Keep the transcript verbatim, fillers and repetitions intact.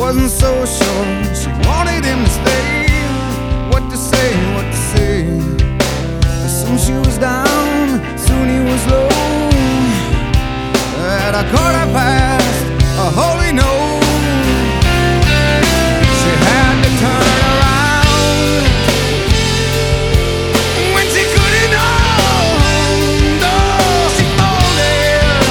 wasn't so sure. She wanted him to stay. What to say, what to say. Soon she was down, soon he was low. At a quarter past